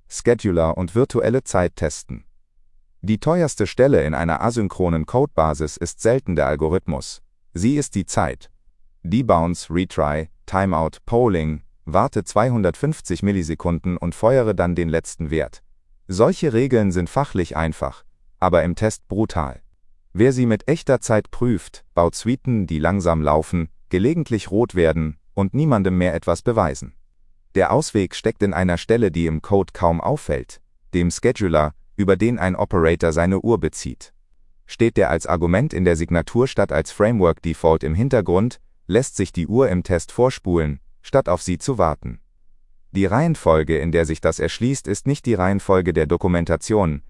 Scheduler und virtuelle Zeit testen. Die teuerste Stelle in einer asynchronen Codebasis ist selten der Algorithmus. Sie ist die Zeit. Debounce, Retry, Timeout, Polling, warte 250 Millisekunden und feuere dann den letzten Wert. Solche Regeln sind fachlich einfach, aber im Test brutal. Wer sie mit echter Zeit prüft, baut Suiten, die langsam laufen, gelegentlich rot werden und niemandem mehr etwas beweisen. Der Ausweg steckt in einer Stelle, die im Code kaum auffällt, dem Scheduler, über den ein Operator seine Uhr bezieht. Steht der als Argument in der Signatur statt als Framework-Default im Hintergrund, lässt sich die Uhr im Test vorspulen, statt auf sie zu warten. Die Reihenfolge, in der sich das erschließt, ist nicht die Reihenfolge der Dokumentation,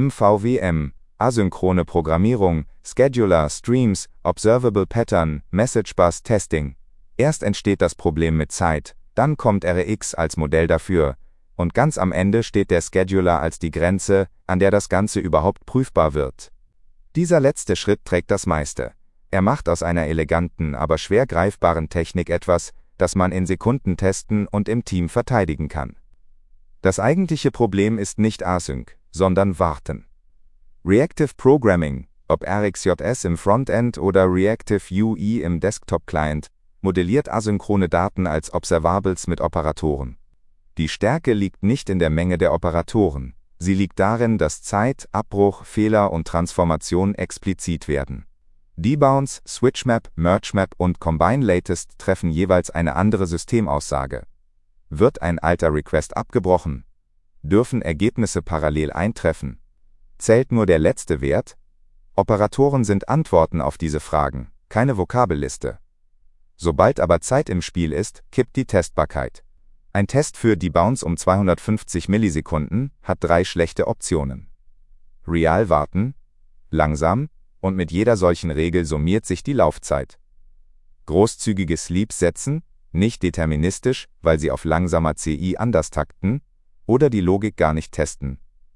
MVVM, asynchrone Programmierung, Scheduler, Streams, Observable Pattern, Message Bus Testing. Erst entsteht das Problem mit Zeit, dann kommt RX als Modell dafür, und ganz am Ende steht der Scheduler als die Grenze, an der das Ganze überhaupt prüfbar wird. Dieser letzte Schritt trägt das meiste. Er macht aus einer eleganten, aber schwer greifbaren Technik etwas, das man in Sekunden testen und im Team verteidigen kann. Das eigentliche Problem ist nicht Async, sondern Warten. Reactive Programming, ob RxJS im Frontend oder Reactive UI im Desktop-Client, modelliert asynchrone Daten als Observables mit Operatoren. Die Stärke liegt nicht in der Menge der Operatoren, sie liegt darin, dass Zeit, Abbruch, Fehler und Transformation explizit werden. Debounce, SwitchMap, MergeMap und CombineLatest treffen jeweils eine andere Systemaussage. Wird ein alter Request abgebrochen? Dürfen Ergebnisse parallel eintreffen? Zählt nur der letzte Wert? Operatoren sind Antworten auf diese Fragen, keine Vokabelliste. Sobald aber Zeit im Spiel ist, kippt die Testbarkeit. Ein Test für Debounce um 250 Millisekunden hat 3 schlechte Optionen. Real warten, langsam, und mit jeder solchen Regel summiert sich die Laufzeit. Großzügige Sleeps setzen, nicht deterministisch, weil sie auf langsamer CI anders takten, oder die Logik gar nicht testen.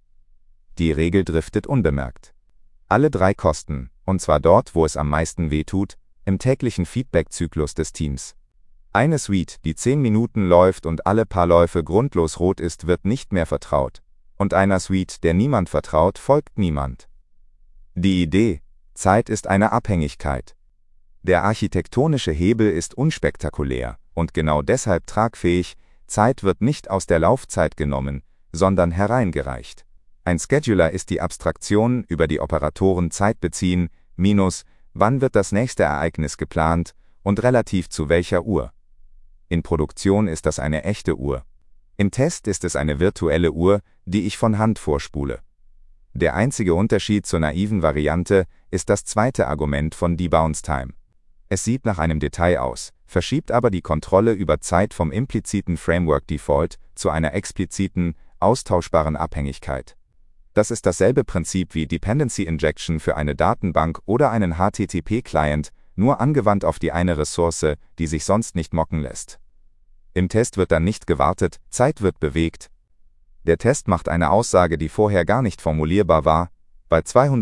Die Regel driftet unbemerkt. Alle 3 kosten, und zwar dort, wo es am meisten wehtut, im täglichen Feedback-Zyklus des Teams. Eine Suite, die 10 Minuten läuft und alle paar Läufe grundlos rot ist, wird nicht mehr vertraut. Und einer Suite, der niemand vertraut, folgt niemand. Die Idee: Zeit ist eine Abhängigkeit. Der architektonische Hebel ist unspektakulär und genau deshalb tragfähig. Zeit wird nicht aus der Laufzeit genommen, sondern hereingereicht. Ein Scheduler ist die Abstraktion, über die Operatoren Zeit beziehen, minus wann wird das nächste Ereignis geplant und relativ zu welcher Uhr. In Produktion ist das eine echte Uhr. Im Test ist es eine virtuelle Uhr, die ich von Hand vorspule. Der einzige Unterschied zur naiven Variante ist das zweite Argument von Debounce Time. Es sieht nach einem Detail aus, verschiebt aber die Kontrolle über Zeit vom impliziten Framework Default zu einer expliziten, austauschbaren Abhängigkeit. Das ist dasselbe Prinzip wie Dependency Injection für eine Datenbank oder einen HTTP-Client, nur angewandt auf die eine Ressource, die sich sonst nicht mocken lässt. Im Test wird dann nicht gewartet, Zeit wird bewegt. Der Test macht eine Aussage, die vorher gar nicht formulierbar war. Bei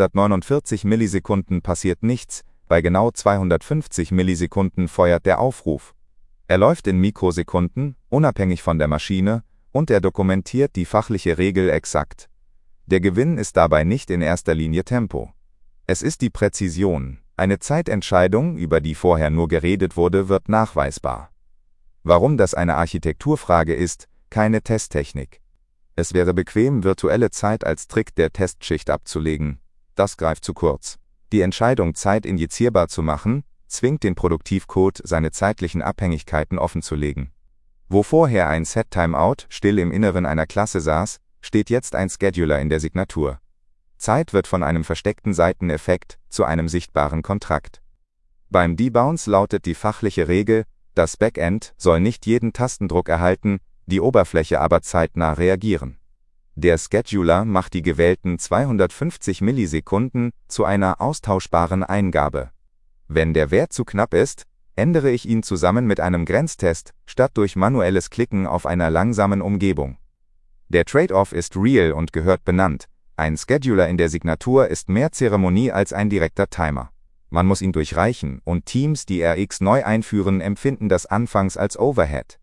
249 Millisekunden passiert nichts, bei genau 250 Millisekunden feuert der Aufruf. Er läuft in Mikrosekunden, unabhängig von der Maschine, und er dokumentiert die fachliche Regel exakt. Der Gewinn ist dabei nicht in erster Linie Tempo. Es ist die Präzision. Eine Zeitentscheidung, über die vorher nur geredet wurde, wird nachweisbar. Warum das eine Architekturfrage ist, keine Testtechnik. Es wäre bequem, virtuelle Zeit als Trick der Testschicht abzulegen. Das greift zu kurz. Die Entscheidung, Zeit injizierbar zu machen, zwingt den Produktivcode, seine zeitlichen Abhängigkeiten offenzulegen. Wo vorher ein Set-Timeout still im Inneren einer Klasse saß, steht jetzt ein Scheduler in der Signatur. Zeit wird von einem versteckten Seiteneffekt zu einem sichtbaren Kontrakt. Beim Debounce lautet die fachliche Regel, das Backend soll nicht jeden Tastendruck erhalten, die Oberfläche aber zeitnah reagieren. Der Scheduler macht die gewählten 250 Millisekunden zu einer austauschbaren Eingabe. Wenn der Wert zu knapp ist, ändere ich ihn zusammen mit einem Grenztest, statt durch manuelles Klicken auf einer langsamen Umgebung. Der Trade-off ist real und gehört benannt. Ein Scheduler in der Signatur ist mehr Zeremonie als ein direkter Timer. Man muss ihn durchreichen und Teams, die RX neu einführen, empfinden das anfangs als Overhead.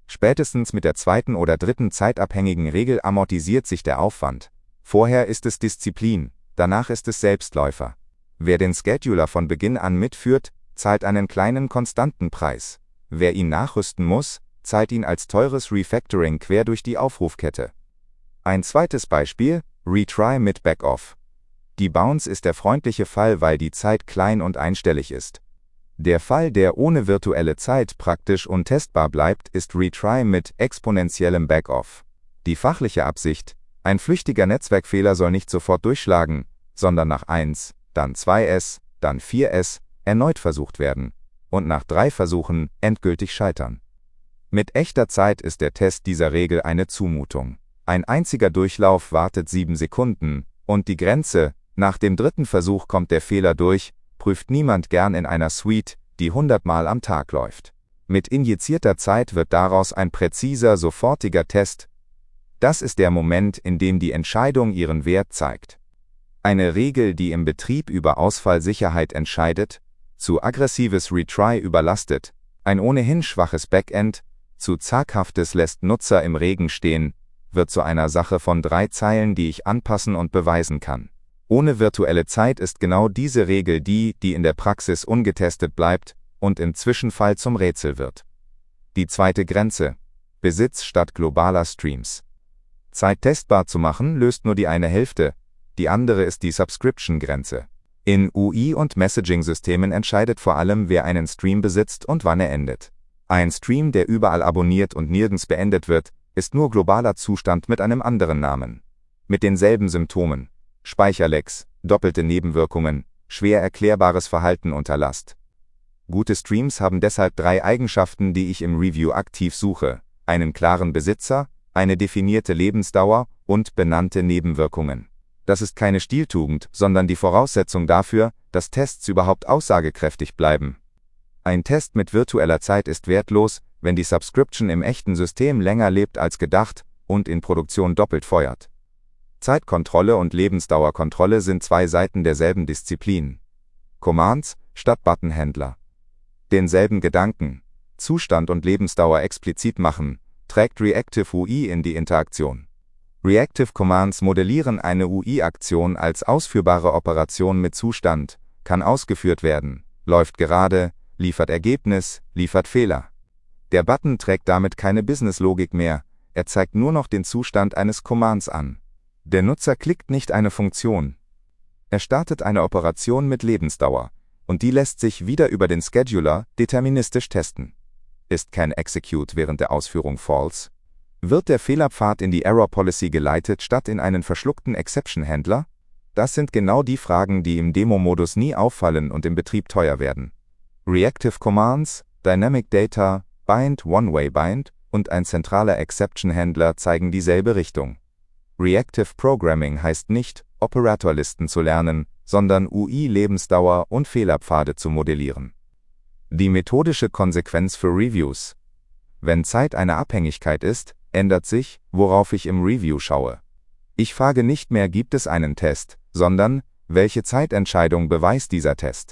Spätestens mit der zweiten oder dritten zeitabhängigen Regel amortisiert sich der Aufwand. Vorher ist es Disziplin, danach ist es Selbstläufer. Wer den Scheduler von Beginn an mitführt, zahlt einen kleinen konstanten Preis. Wer ihn nachrüsten muss, zahlt ihn als teures Refactoring quer durch die Aufrufkette. Ein zweites Beispiel, Retry mit Backoff. Die Bounce ist der freundliche Fall, weil die Zeit klein und einstellig ist. Der Fall, der ohne virtuelle Zeit praktisch untestbar bleibt, ist Retry mit exponentiellem Backoff. Die fachliche Absicht: Ein flüchtiger Netzwerkfehler soll nicht sofort durchschlagen, sondern nach 1, dann 2S, dann 4S erneut versucht werden und nach 3 Versuchen endgültig scheitern. Mit echter Zeit ist der Test dieser Regel eine Zumutung. Ein einziger Durchlauf wartet 7 Sekunden und die Grenze: Nach dem 3. Versuch kommt der Fehler durch, prüft niemand gern in einer Suite, die 100 Mal am Tag läuft. Mit injizierter Zeit wird daraus ein präziser, sofortiger Test. Das ist der Moment, in dem die Entscheidung ihren Wert zeigt. Eine Regel, die im Betrieb über Ausfallsicherheit entscheidet, zu aggressives Retry überlastet, ein ohnehin schwaches Backend, zu zaghaftes lässt Nutzer im Regen stehen, wird zu einer Sache von 3 Zeilen, die ich anpassen und beweisen kann. Ohne virtuelle Zeit ist genau diese Regel die in der Praxis ungetestet bleibt und im Zwischenfall zum Rätsel wird. Die zweite Grenze: Besitz statt globaler Streams. Zeit testbar zu machen löst nur die eine Hälfte, die andere ist die Subscription-Grenze. In UI- und Messaging-Systemen entscheidet vor allem, wer einen Stream besitzt und wann er endet. Ein Stream, der überall abonniert und nirgends beendet wird, ist nur globaler Zustand mit einem anderen Namen. Mit denselben Symptomen: Speicherlecks, doppelte Nebenwirkungen, schwer erklärbares Verhalten unter Last. Gute Streams haben deshalb 3 Eigenschaften, die ich im Review aktiv suche: einen klaren Besitzer, eine definierte Lebensdauer und benannte Nebenwirkungen. Das ist keine Stiltugend, sondern die Voraussetzung dafür, dass Tests überhaupt aussagekräftig bleiben. Ein Test mit virtueller Zeit ist wertlos, wenn die Subscription im echten System länger lebt als gedacht und in Produktion doppelt feuert. Zeitkontrolle und Lebensdauerkontrolle sind 2 Seiten derselben Disziplin. Commands statt Buttonhändler. Denselben Gedanken, Zustand und Lebensdauer explizit machen, trägt Reactive UI in die Interaktion. Reactive Commands modellieren eine UI-Aktion als ausführbare Operation mit Zustand, kann ausgeführt werden, läuft gerade, liefert Ergebnis, liefert Fehler. Der Button trägt damit keine Business-Logik mehr, er zeigt nur noch den Zustand eines Commands an. Der Nutzer klickt nicht eine Funktion. Er startet eine Operation mit Lebensdauer, und die lässt sich wieder über den Scheduler deterministisch testen. Ist kein Execute während der Ausführung false? Wird der Fehlerpfad in die Error Policy geleitet statt in einen verschluckten Exception-Händler? Das sind genau die Fragen, die im Demo-Modus nie auffallen und im Betrieb teuer werden. Reactive Commands, Dynamic Data, Bind, One-Way Bind und ein zentraler Exception-Händler zeigen dieselbe Richtung. Reactive Programming heißt nicht, Operatorlisten zu lernen, sondern UI-Lebensdauer und Fehlerpfade zu modellieren. Die methodische Konsequenz für Reviews: Wenn Zeit eine Abhängigkeit ist, ändert sich, worauf ich im Review schaue. Ich frage nicht mehr, gibt es einen Test, sondern, welche Zeitentscheidung beweist dieser Test?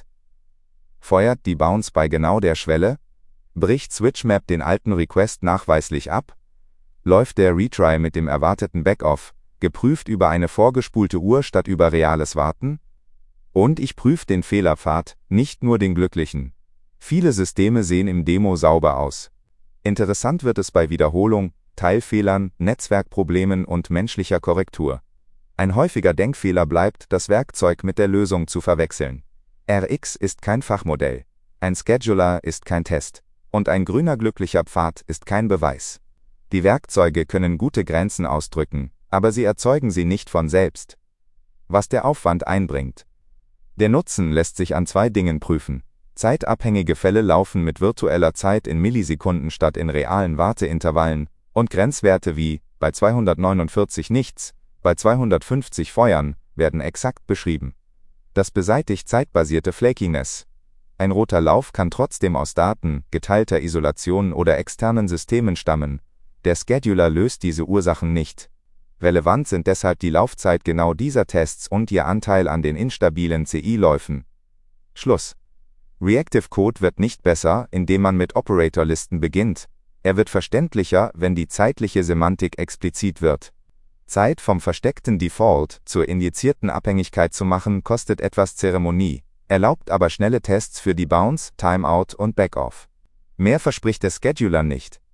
Feuert die Bounce bei genau der Schwelle? Bricht SwitchMap den alten Request nachweislich ab? Läuft der Retry mit dem erwarteten Backoff, geprüft über eine vorgespulte Uhr statt über reales Warten? Und ich prüfe den Fehlerpfad, nicht nur den glücklichen. Viele Systeme sehen im Demo sauber aus. Interessant wird es bei Wiederholung, Teilfehlern, Netzwerkproblemen und menschlicher Korrektur. Ein häufiger Denkfehler bleibt, das Werkzeug mit der Lösung zu verwechseln. RX ist kein Fachmodell, ein Scheduler ist kein Test und ein grüner glücklicher Pfad ist kein Beweis. Die Werkzeuge können gute Grenzen ausdrücken, aber sie erzeugen sie nicht von selbst. Was der Aufwand einbringt. Der Nutzen lässt sich an 2 Dingen prüfen. Zeitabhängige Fälle laufen mit virtueller Zeit in Millisekunden statt in realen Warteintervallen und Grenzwerte wie bei 249 nichts, bei 250 Feuern werden exakt beschrieben. Das beseitigt zeitbasierte Flakiness. Ein roter Lauf kann trotzdem aus Daten, geteilter Isolation oder externen Systemen stammen. Der Scheduler löst diese Ursachen nicht. Relevant sind deshalb die Laufzeit genau dieser Tests und ihr Anteil an den instabilen CI-Läufen. Schluss. Reactive Code wird nicht besser, indem man mit Operatorlisten beginnt. Er wird verständlicher, wenn die zeitliche Semantik explizit wird. Zeit vom versteckten Default zur injizierten Abhängigkeit zu machen, kostet etwas Zeremonie, erlaubt aber schnelle Tests für die Bounce, Timeout und Backoff. Mehr verspricht der Scheduler nicht.